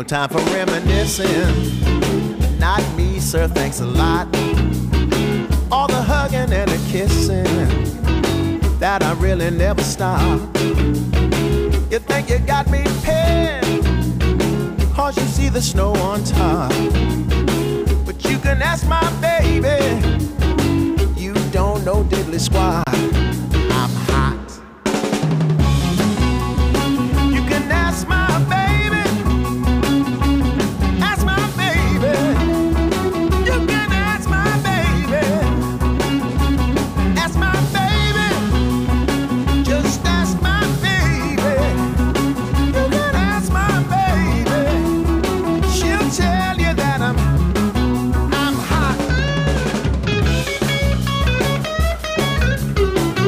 no time for reminiscing. Not me, sir, thanks a lot. All the hugging and the kissing that I really never stop. You think you got me pinned, 'cause you see the snow on top. But you can ask my baby, you don't know diddly squat. I'm hot. You can ask my baby, ask my baby. You can ask my baby, ask my baby. Just ask my baby. You can ask my baby. She'll tell you that I'm hot.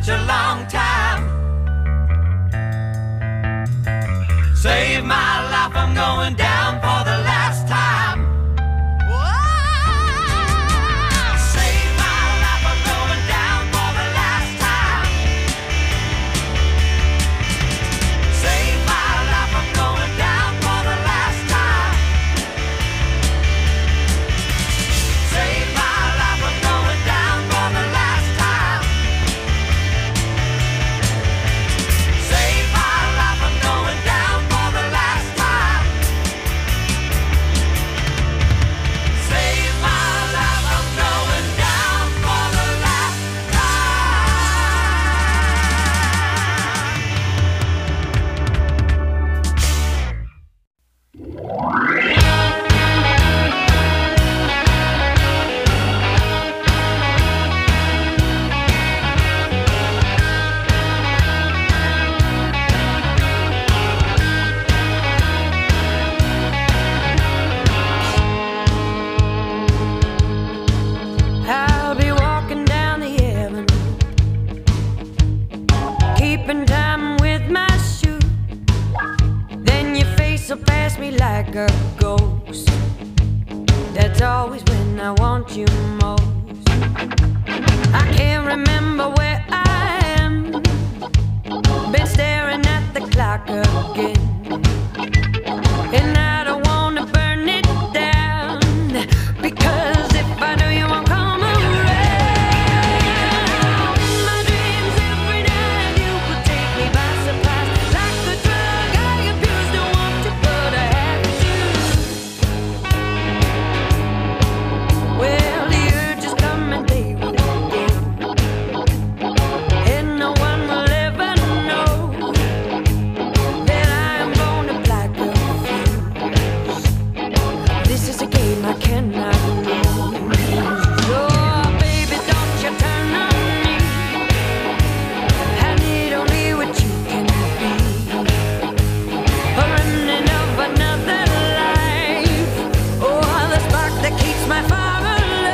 such a long time. Save my life, I'm going down for the last time. Save my life, I'm going down for the last time. Save my life, I'm going down for the last time. Save my life, I'm going down for the last time. Save my life, I'm going down for the last time. Save my life, I'm going down for the last I'll be walking down the avenue, keeping time with my shoe. Then your face will pass me like a ghost. That's always when I want you most. I can't remember where I am. Been staring at the clock again, and I don't wanna burn it down, because if I do, you won't come around. My dreams every night, you would take me by surprise. Like a drug I abuse, don't want to, but I have to. Well, the urge is coming, they will again, and no one will ever know that I am gonna black a fuse. This is a game I cannot lose. Oh, baby, don't you turn on me. I need only what you can be. A remnant of another life. Oh, the spark that keeps my fire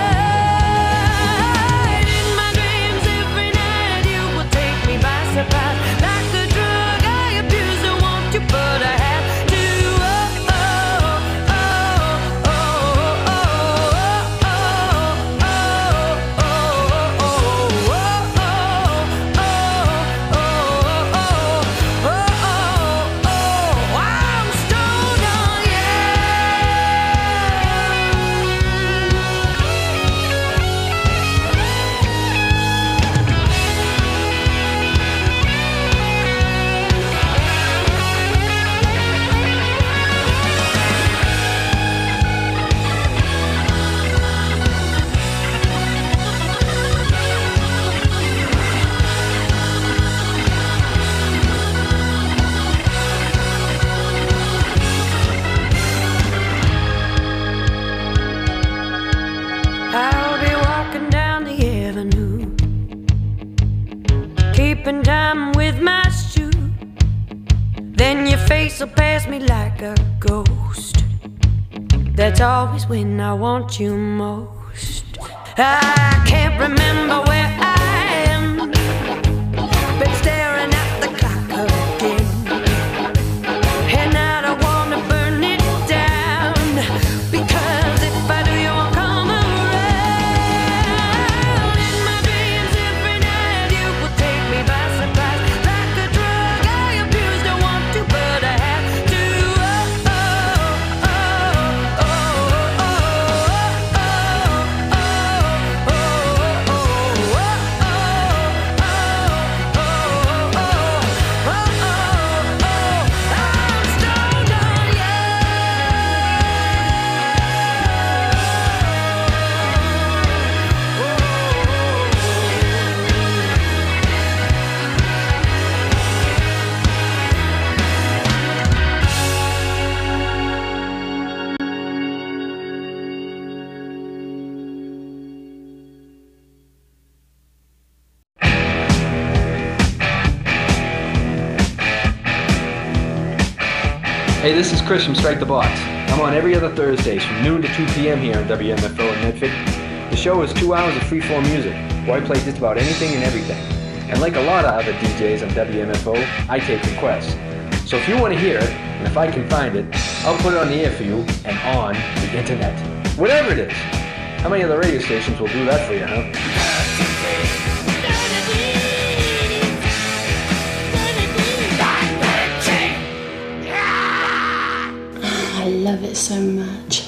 alive. In my dreams every night, you will take me by surprise. Like a drug I abuse, I want you, but I have to. Oh, oh, oh, oh, oh, oh, oh, I'm stoned on you. I'll be walking down the avenue, keeping time with my shoe. Then your face will pass me like a ghost. That's always when I want you most. I can't remember where I am. Been staring at the clock again, and I don't wanna burn it down, because if I do, you won't come around. In my dreams every night, you will take me by surprise. Like a drug I abuse, don't want to, but I have to. Oh, oh, oh, oh, oh, oh, oh, oh, oh, I'm stoned on you. Hey, this is Chris from Strike the Box. I'm on every other Thursdays from noon to 2 p.m. here on WMFO in Medford. The show is 2 hours of free-form music, where I play just about anything and everything. And like a lot of other DJs on WMFO, I take requests. So if you want to hear it, and if I can find it, I'll put it on the air for you and on the internet. Whatever it is. How many other radio stations will do that for you, huh? I love it so much.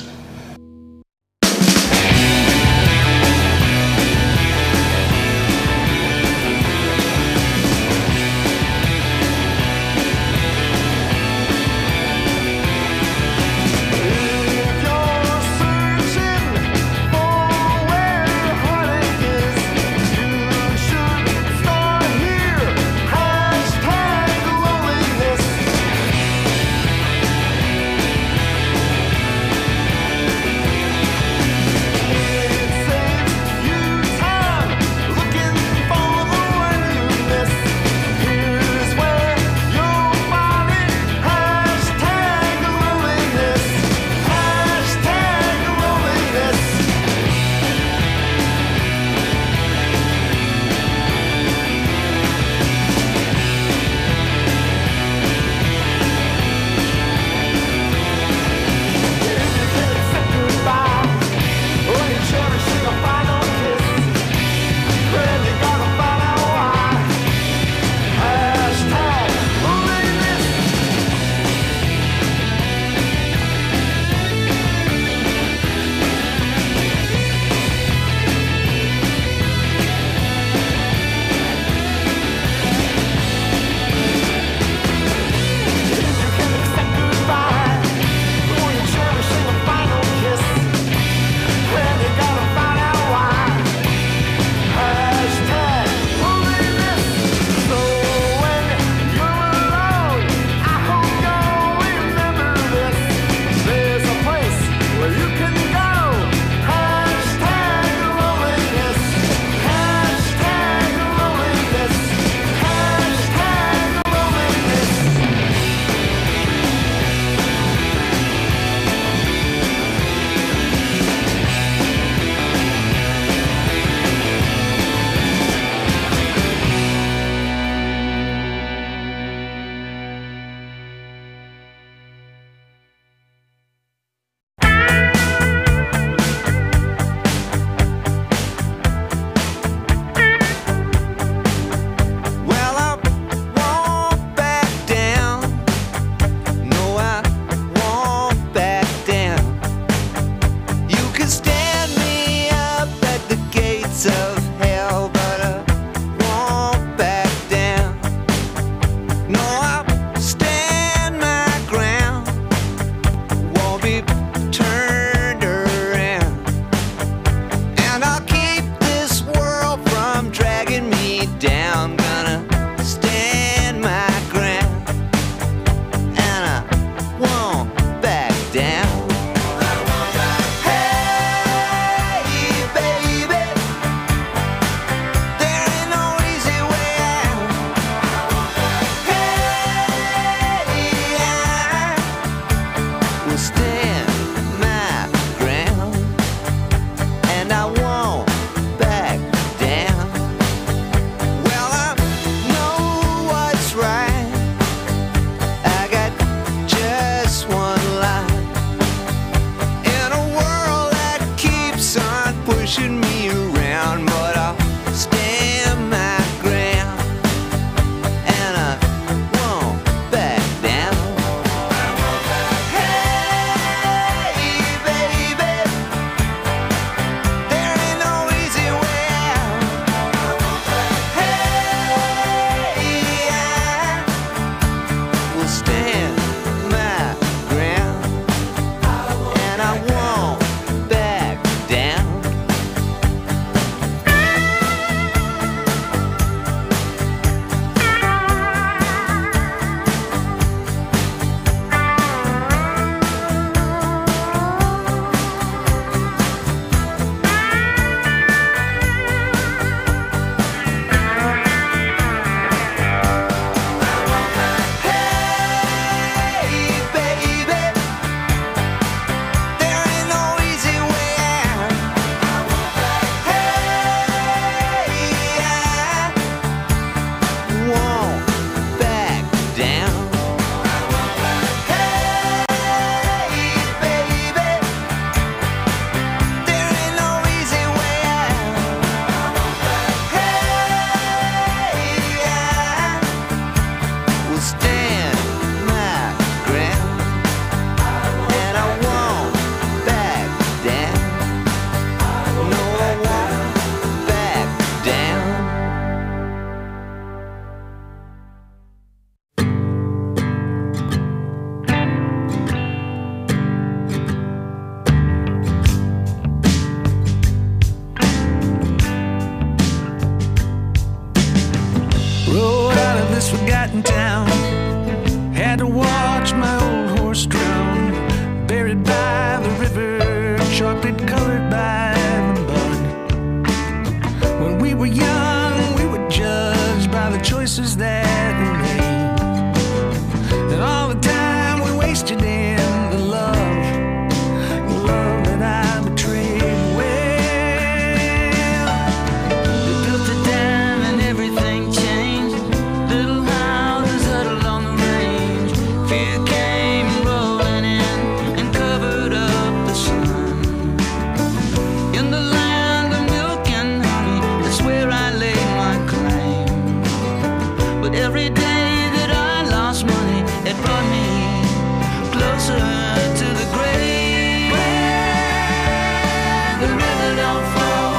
promises that we made, and all the time we wasted in the love that I betrayed. Well, we built a dam and everything changed. Little houses huddled on the range. Fear came rolling in and covered up the sun. In the land of milk and honey, that's where I laid my claim. But every day that I lost money, it brought me closer to the grave. Where the river don't flow,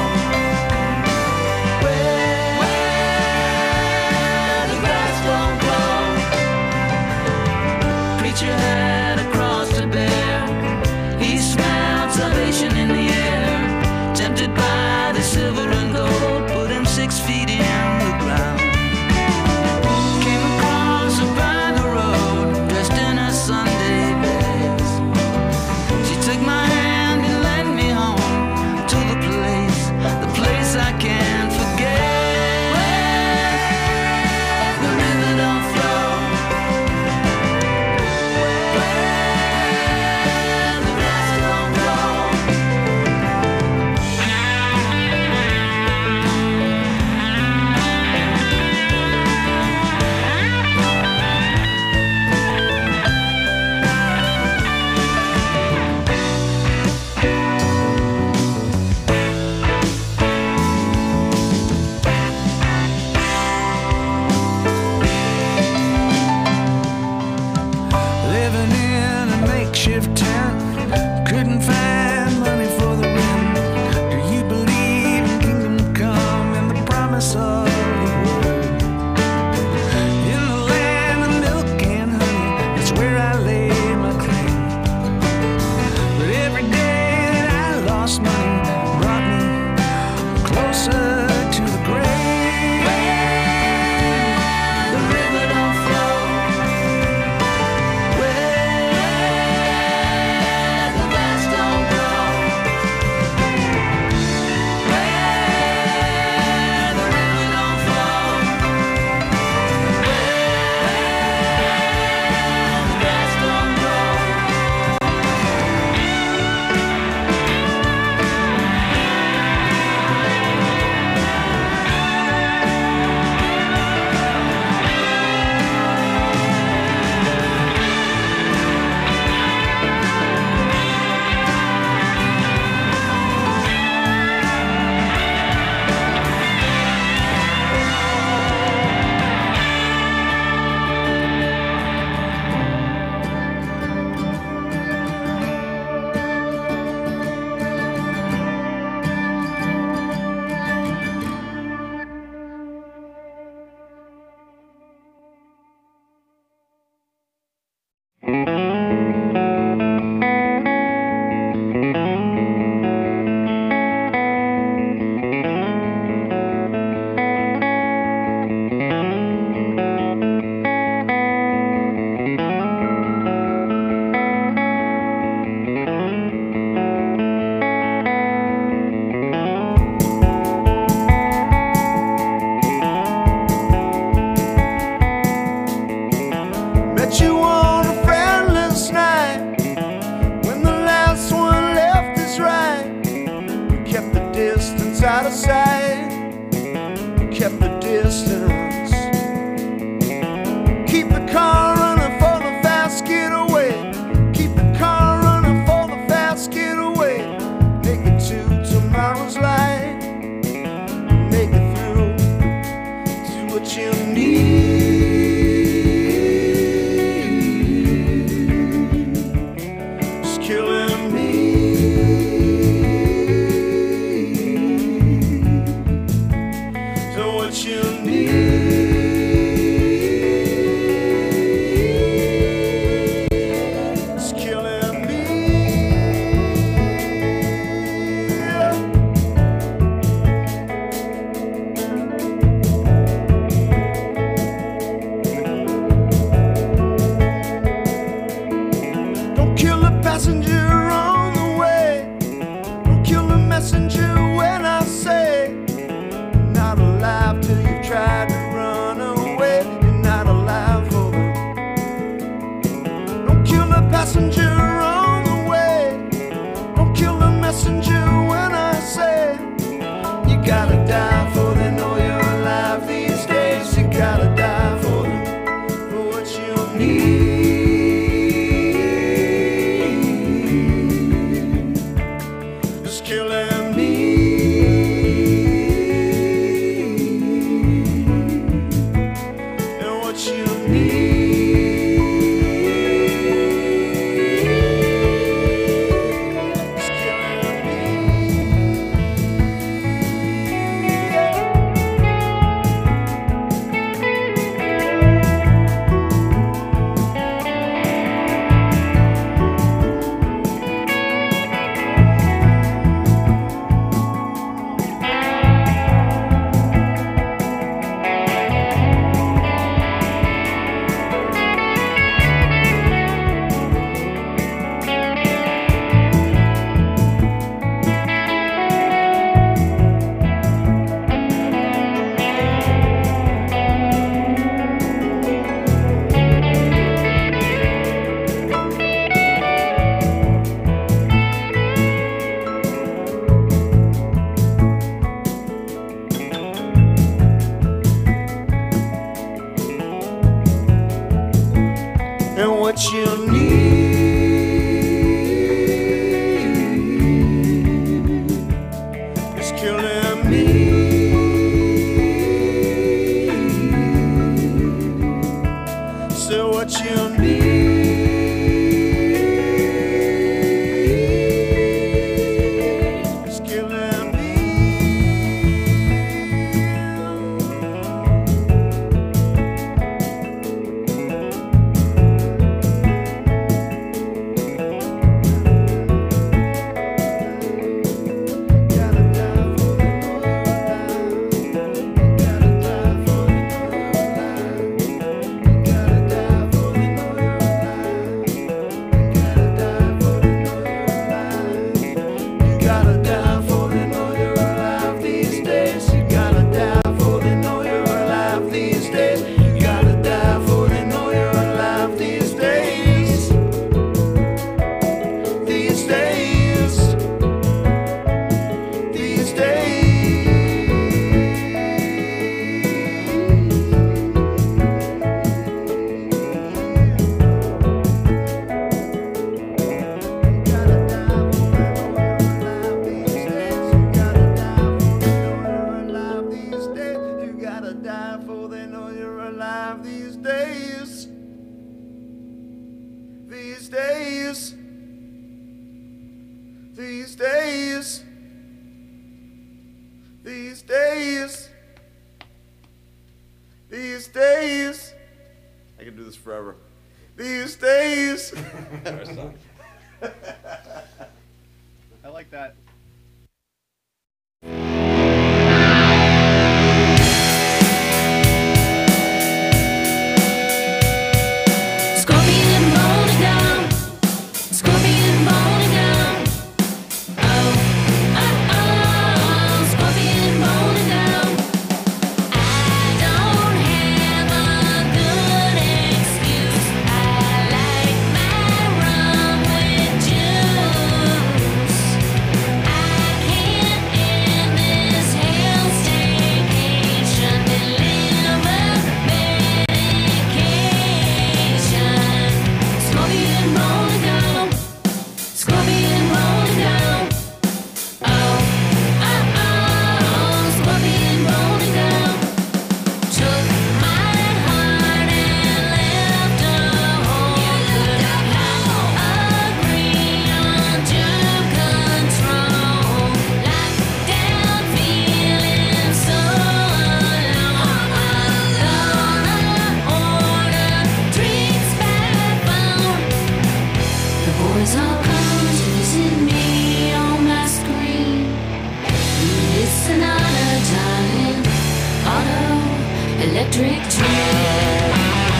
where the grass don't grow. Preacher had a cross to bear. He smelled salvation in the air. Tempted by the silver and gold, put him 6 feet in the ground. Came across her by the road, dressed in her Sunday best. She took my hand and led me home to the place I can't forget. Where the river don't flow, where the grass don't grow. Living in a makeshift tent, couldn't find money for the rent. Do you believe in kingdom come and the promise of the word? In the land of milk and honey, that's where I lay my claim. But every day that I lost money brought me closer to the grave. The river don't flow, where the grass don't grow. Where the river don't flow, where the grass don't grow. Met you on a friendless night when the last one left his right. We kept the distance out of sight. We kept the distance. Keep the car running for the fast getaway. Keep the car running for the fast getaway. Make it to tomorrow's light. Make it through to what you need. Killing me. So what you need? this forever. These days. I like that. Scorpion rolling down, scorpion rolling down. Oh, oh, oh, scorpion rolling down. I don't have a good excuse. I like my rum with juice. I can't end this hell staycation. Deliver medication. Scorpion rolling down, scorpion rolling down. Oh, oh, oh, scorpion rolling down. Took my heart and left a hole. Could not agree on due control. Locked down, feeling so alone. Gonna order drinks by phone. The boys all come to visit me on my screen. It's an honor, darling. Auto electric train.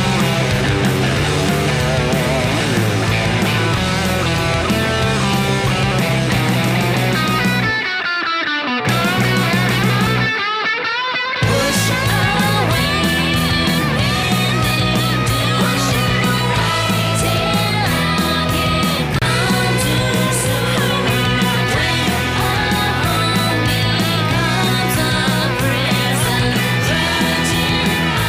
Push away when they do. Push away till I can come too soon. When a home becomes a prison, virgin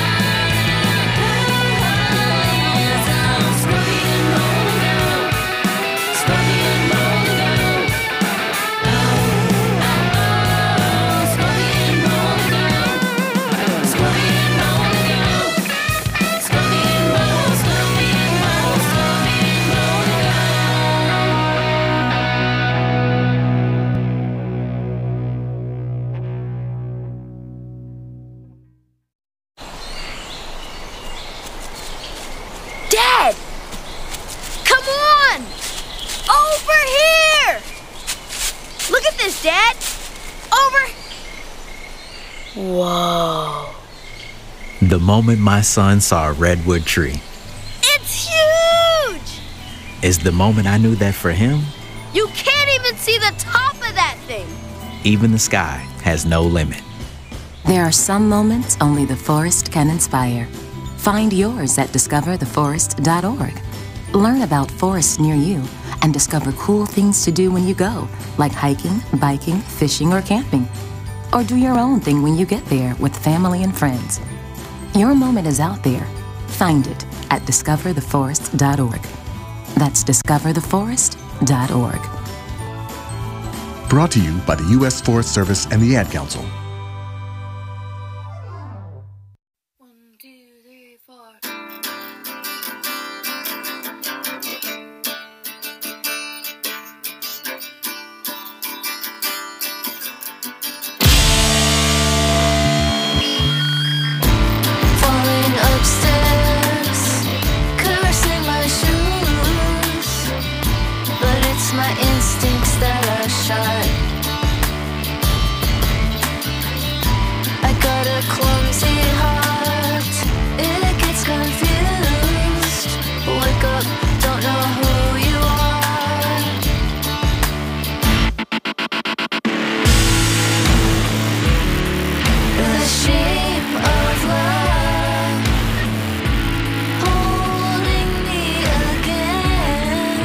alcoholism. Scorpion rolling down, scorpion rolling down. Oh, oh, oh, scorpion rolling down, scorpion rolling down, scorpion roll, scorpion roll, scorpion rolling down. Dad! Come on! Over here! Look at this, Dad! Over! Whoa. The moment my son saw a redwood tree It's huge! is the moment I knew that for him, You can't even see the top of that thing! even the sky has no limit. There are some moments only the forest can inspire. Find yours at discovertheforest.org. Learn about forests near you and discover cool things to do when you go, like hiking, biking, fishing, or camping. Or do your own thing when you get there with family and friends. Your moment is out there. Find it at discovertheforest.org. That's discovertheforest.org. Brought to you by the U.S. Forest Service and the Ad Council. Falling upstairs, cursing my shoes, but it's my instincts that are sharp. I got a clumsy heart, it gets confused. Wake up, don't know who you are. The shape of love holding me again.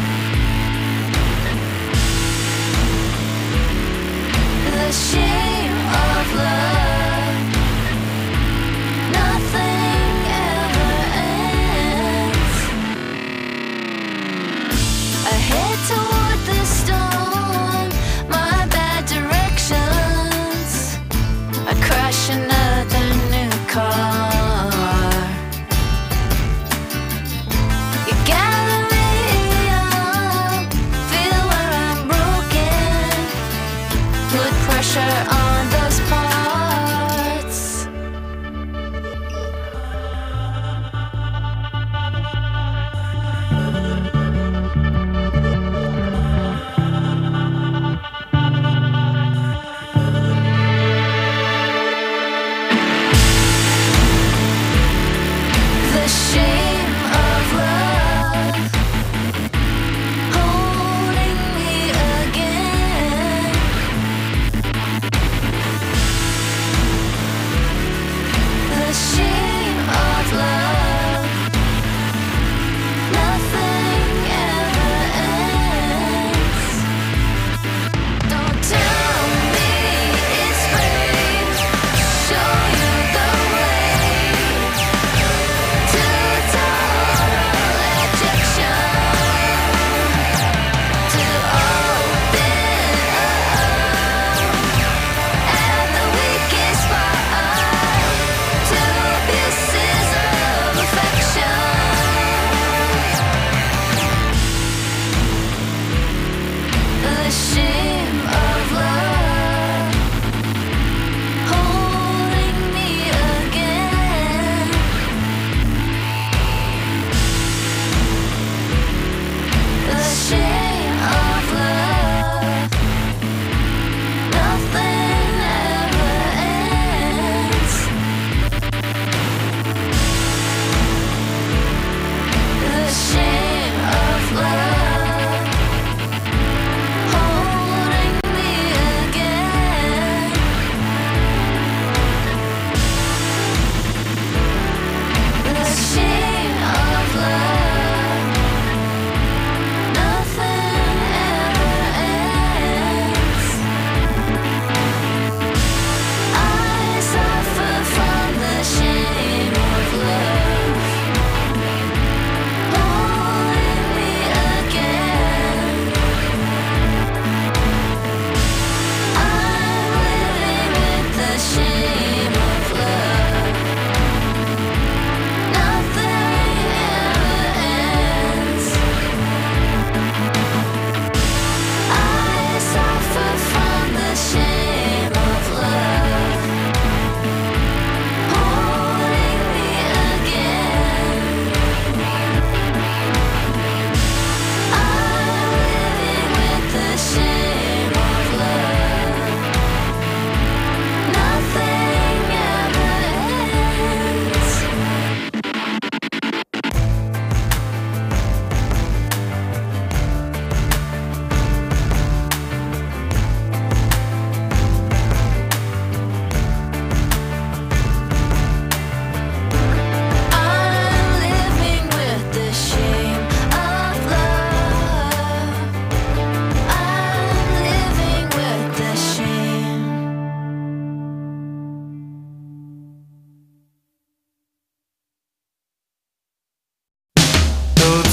The shape of love, nothing ever ends. I head toward the storm, my bad directions. I crash another new car. You gather me up, feel where I'm broken. Put pressure on those parts.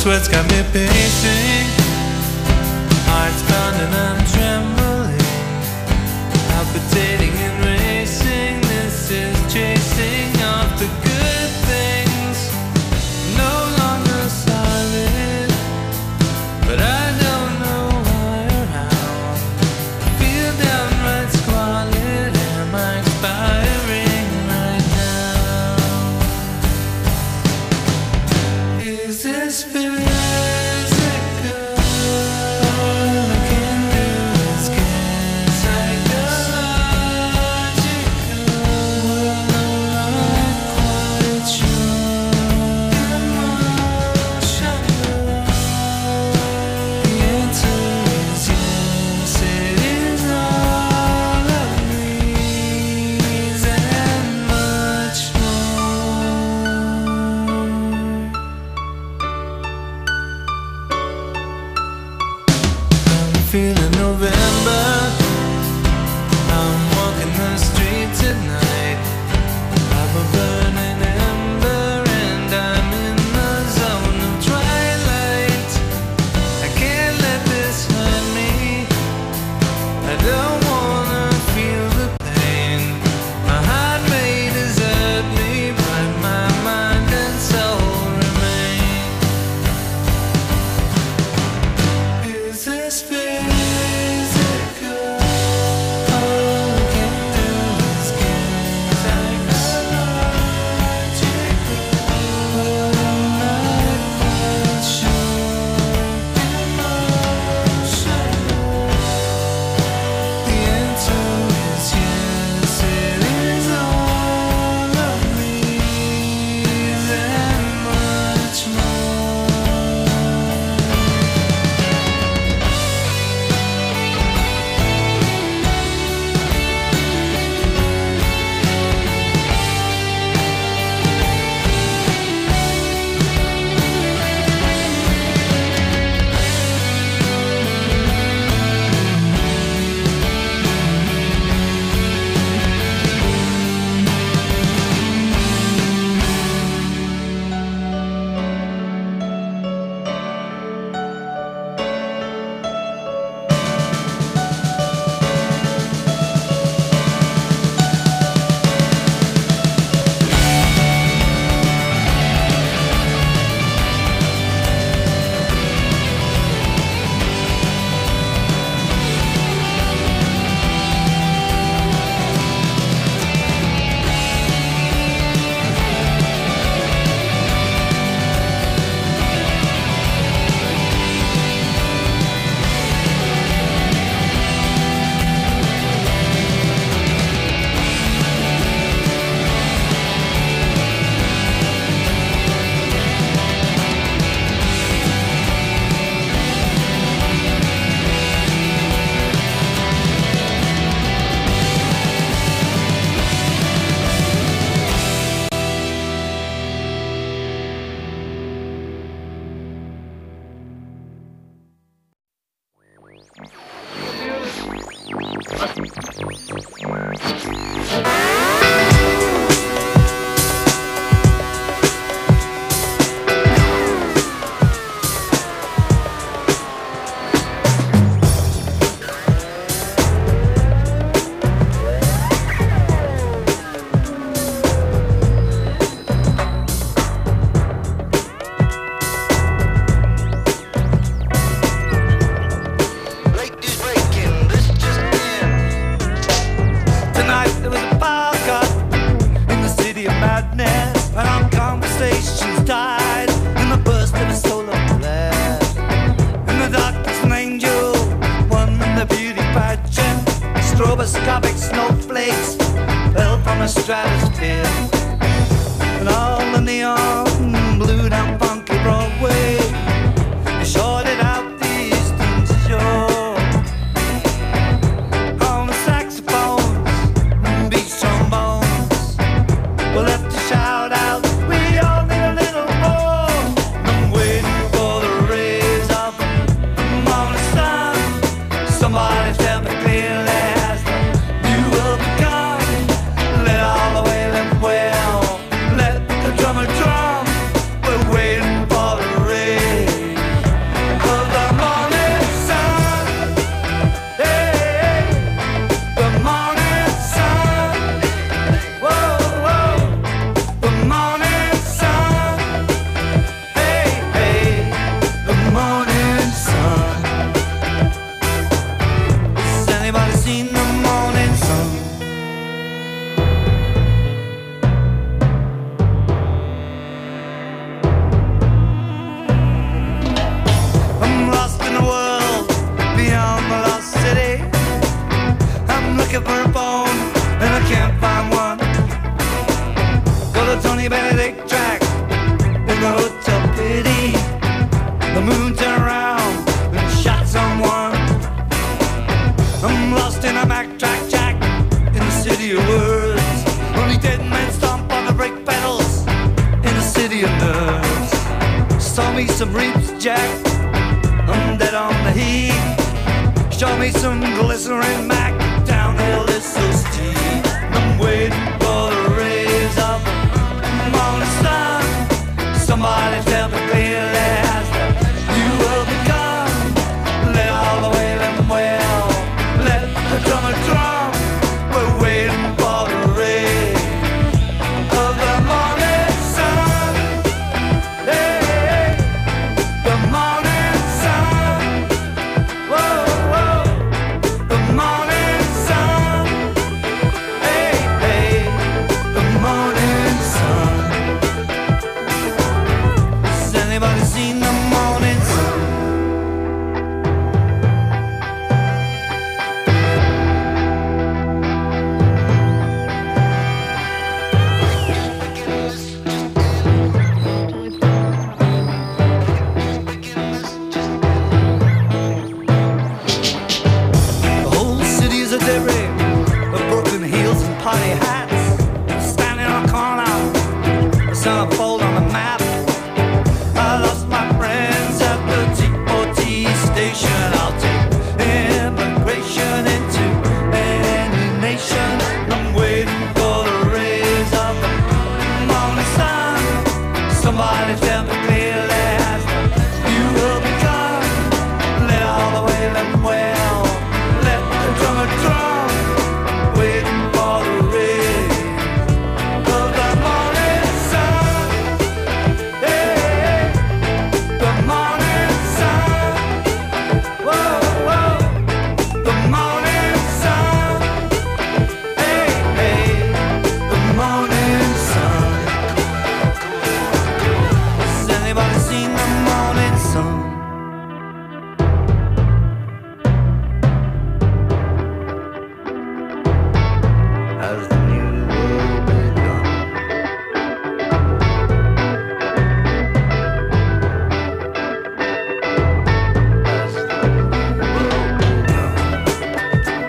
sweat's got me pacing, heart's pounding, I'm trembling, palpitating and racing. This is chasing off the good things, no longer solid, but I don't know why or how. I feel downright squalid. Am I expiring right now? Is this physical? All I can do is get psychological. I'm not quite sure. Emotional. The answer is yes, it is all of these and much more. I'm feeling November. I'm walking the streets at night. I'm a burning ember and I'm in the zone of twilight. I can't let this hurt me. I don't wanna feel the pain. My heart may desert me, but my mind and soul remain. Is this physical? All I can do is get psychological. I'm not quite sure. Emotional. The answer is yes, it is all of these and much more. Tonight there was a power cut in the city of madness, and our conversations died in the burst of a solar flare. In the darkness an angel won the beauty pageant. Stroboscopic snowflakes fell from the stratosphere, and all the neon blew down funky Broadway. They shorted out the eastern shore. On the saxophones and beat trombones were left to shout out, we all need a little more. I'm waiting for the rays of the morning sun. Somebody tell me clearly, has the new world begun? Let all the wailing wail, let the drummer drum. looking for a phone, and I can't find one. Go to Tony Benedict track in the Hotel Pity. The moon turned around and shot someone. I'm lost in a backtrack jack in the city of words. Only dead men stomp on the brake pedals in the city of nerves. Saw me some reaps, Jack. I'm dead on the heat. Show me some glycerin Mac. Downhill is so steep. I'm waiting for the rays of the morning sun. Somebody tell me clearly as you will become. Let all the way them well. Let the drummer drum. We're waiting for the rays of the morning sun. Hey, the morning sun. Whoa, whoa, the morning sun. Hey, hey, the morning sun. Has anybody seen the morning sun? The whole city is a debris of broken heels and party hats. Standing on a corner, the centerfold on the map. I lost my friends at the TOT station. I'll take immigration into any nation. I'm waiting for the rays of the morning sun. Somebody tell me clearly as you will become. Let all the way them well. Let the drummer drum. Waiting for the rays of the morning sun. Hey, the morning sun. Whoa, whoa, the morning sun. Hey, hey, the morning sun. Has anybody seen the morning sun? Has the new world begun? Has the new world begun?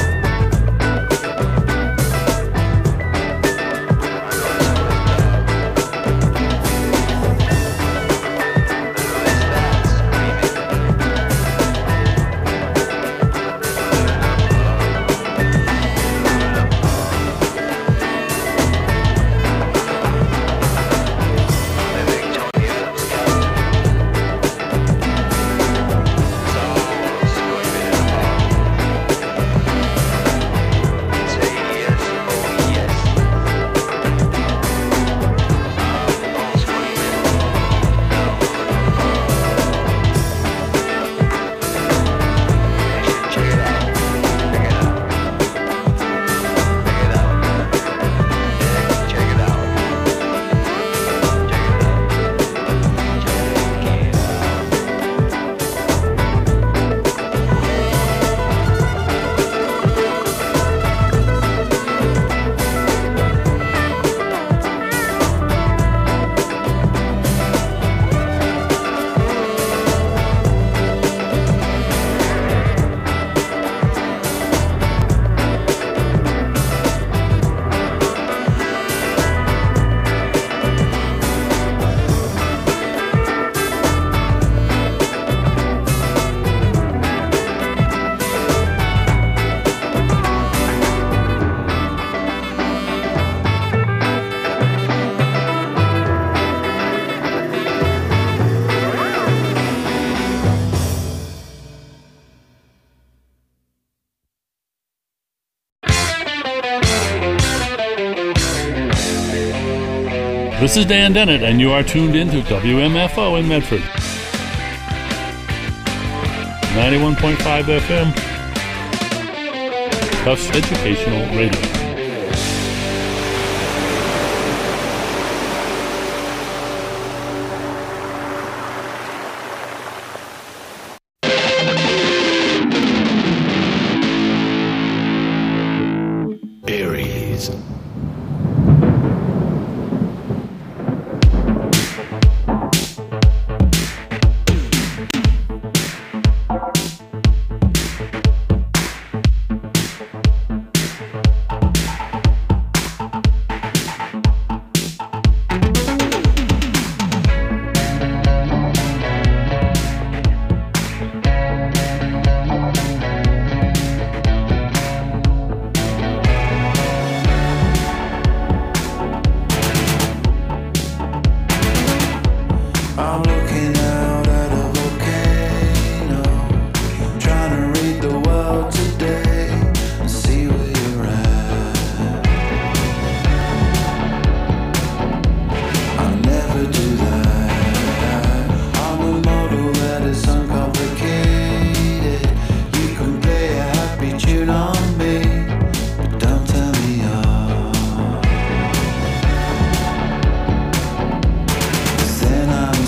This is Dan Dennett, and you are tuned in to WMFO in Medford. 91.5 FM. Tufts Educational Radio. reason. I'm looking out at a volcano, trying to read the world today and see where you're at. I never do that. I'm a model that is uncomplicated. You can play a happy tune on me, but don't turn me off. 'Cause then I'm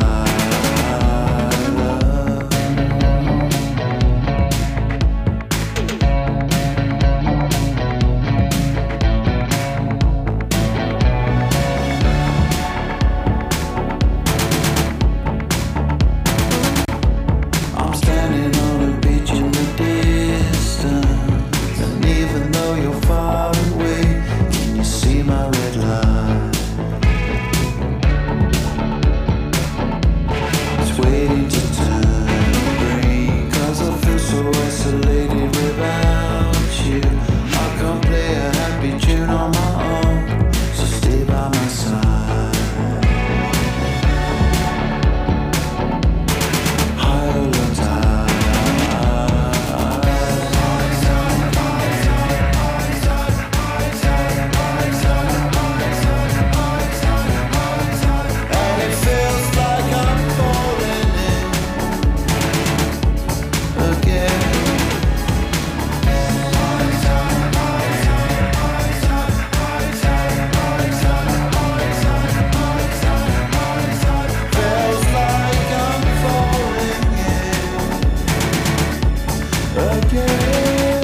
I'm standing on a beach in the distance, and even though you're far away, can you see my red light? It's waiting to turn green, 'cause I feel so isolated without you. I can't play a happy tune on my own, so stay by my side. High or low tide. And it feels like I'm falling in again. Feels like I'm falling in again.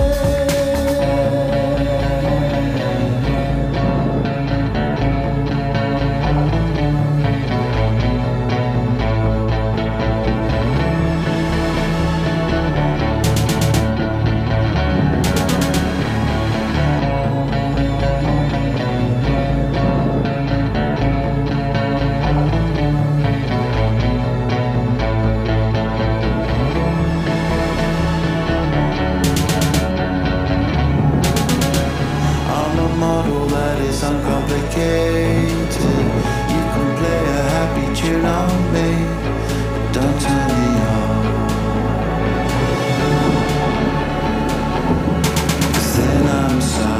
I'm a model that is uncomplicated. You can play a happy tune on me, but don't turn me on. 'Cause then I'm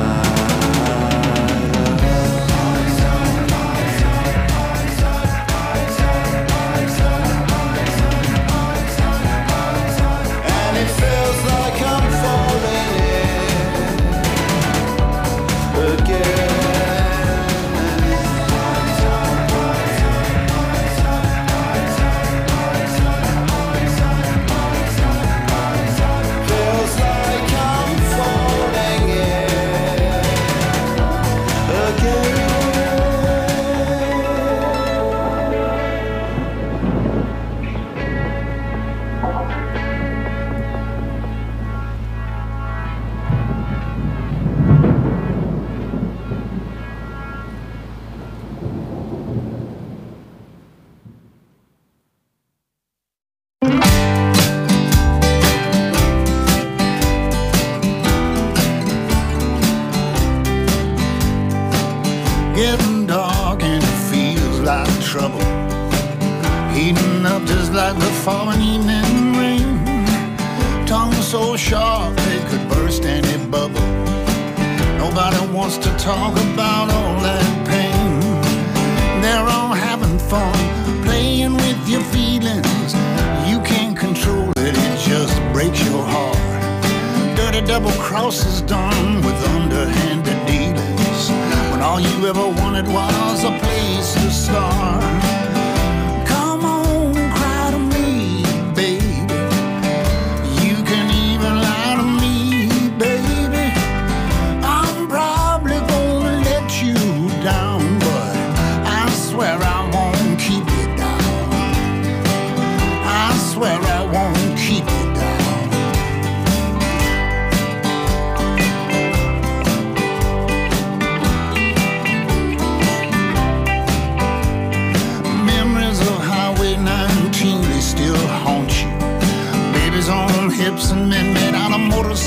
and it feels like I'm falling in again. Feels like I'm falling in again. Getting dark and it feels like trouble, heating up just like the falling evening rain. Tongue so sharp they could burst any bubble. Nobody wants to talk about all that pain. They're all having fun, playing with your feelings. You can't control it, it just breaks your heart. Dirty double crosses done with underhanded dealings, when all you ever wanted was a place to start. Come on, cry to me, baby. You can even lie to me, baby. I'm probably gonna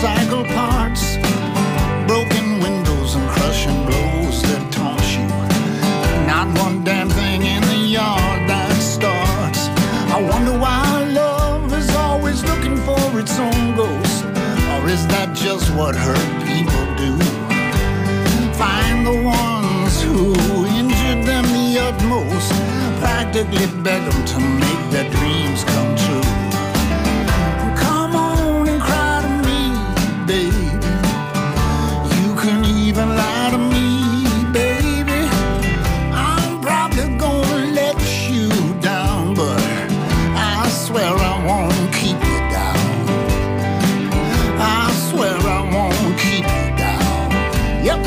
motorcycle parts, broken windows and crushing blows that taunt you. Not one damn thing in the yard that starts. I wonder why love is always looking for its own ghost. Or is that just what hurt people do? Find the ones who injured them the utmost, practically beg them to make their dreams come true. Come on and cry to me, baby. You can even lie to me, baby. I'm probably gonna let you down, but I swear I won't keep you down. I swear I won't keep you down. Yep.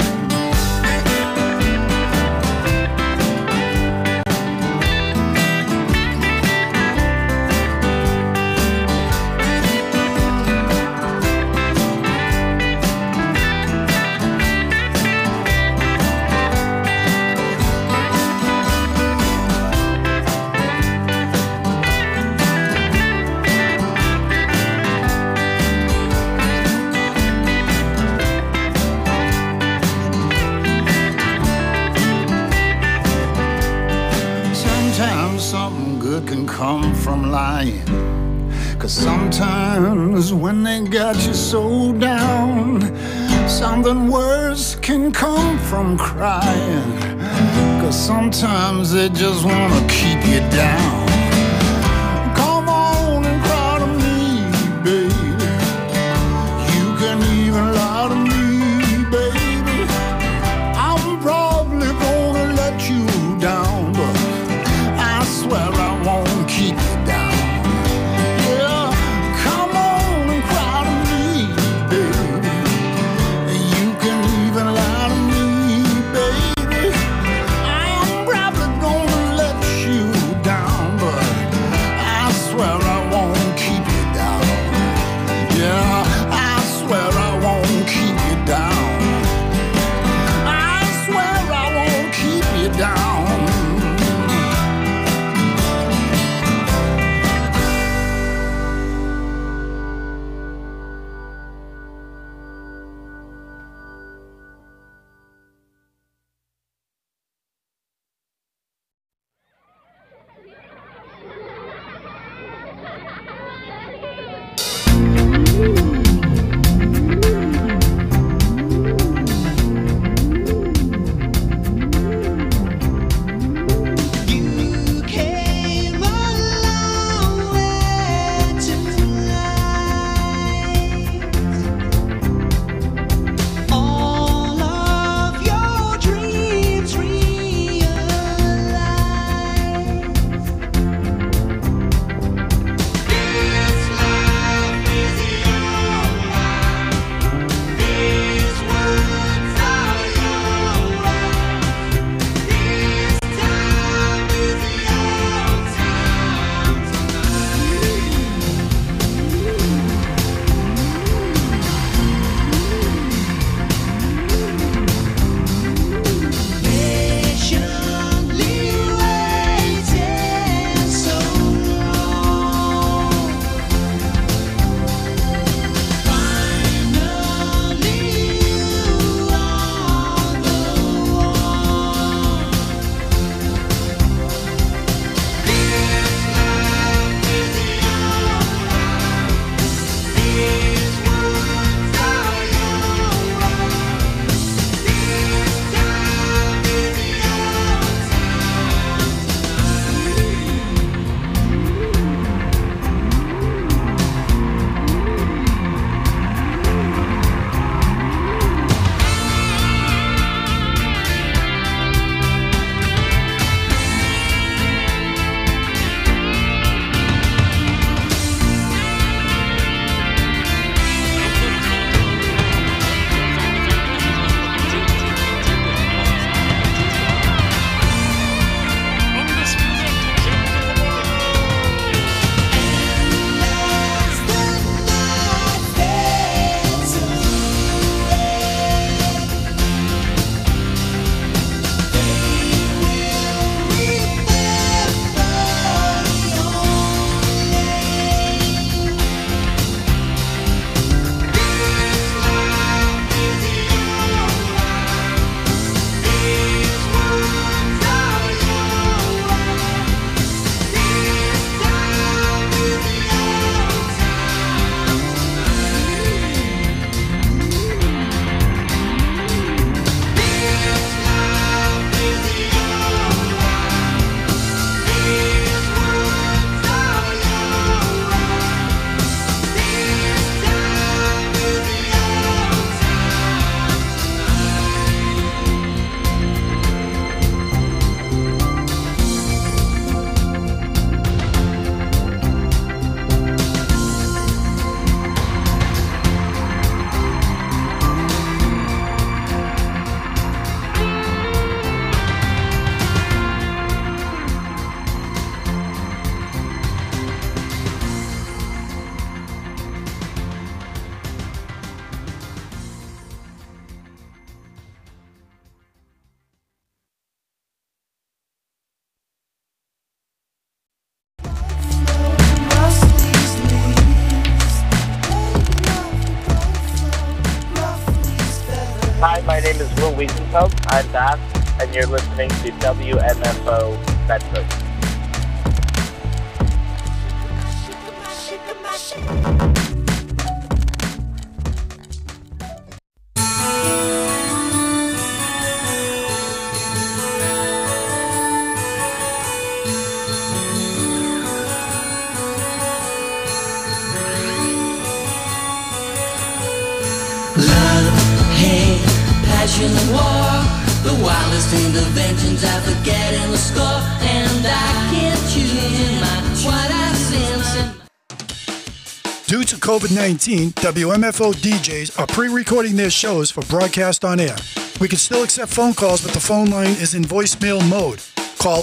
Sometimes something good can come from lying. 'Cause sometimes when they got you so down, something worse can come from crying. 'Cause sometimes they just wanna keep you down. Come on and cry to me, baby. You can even lie to me, baby. I'm probably gonna let you down, but I swear I won't keep you down. Yeah, come on and cry to me, baby. You can even lie to me, baby. I'm probably gonna let you down, but name is Will Wiesenfeld. I'm Bass, and you're listening to WMFO Bedford. Passion and war, the wildest interventions I forget in the score, and I can't choose what I sense. Due to COVID-19, WMFO DJs are pre-recording their shows for broadcast on air. We can still accept phone calls, but the phone line is in voicemail mode. Call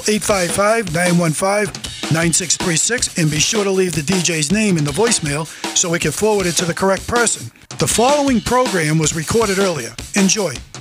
855-915-9636 and be sure to leave the DJ's name in the voicemail so we can forward it to the correct person. The following program was recorded earlier. Enjoy.